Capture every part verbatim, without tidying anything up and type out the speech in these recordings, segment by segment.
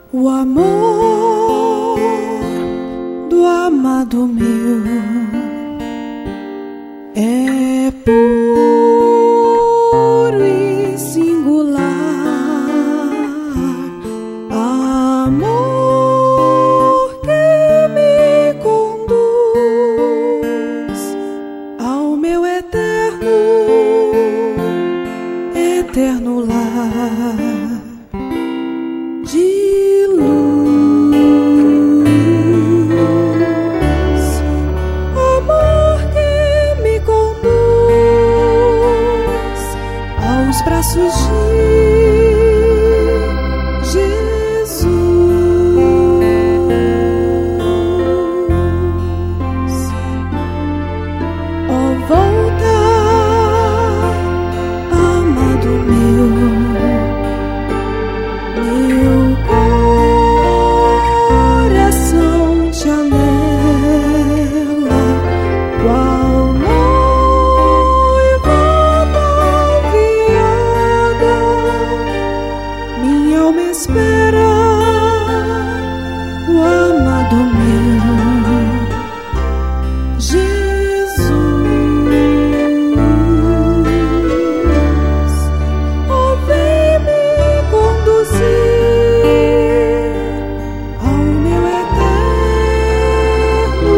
O amor do amado meu é puro e singular, amor que me conduz ao meu eterno, eterno lar de luz, amor que me conduz aos braços de Jesus. Oh, volta, amado meu, meu coração te anela, qual noiva ataviada, minha alma espera o amado meu, Jesus. Oh, vem me conduzir ao meu eterno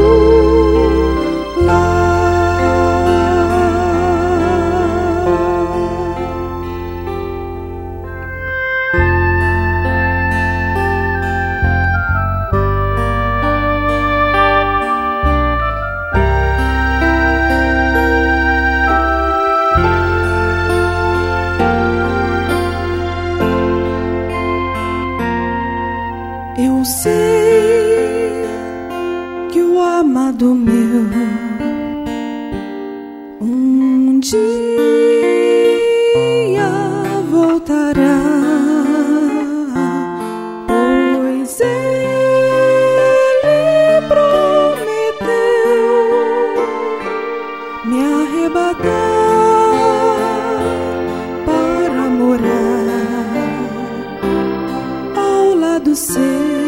Eu sei que o amado meu um dia voltará, pois ele prometeu me arrebatar para morar ao lado seu.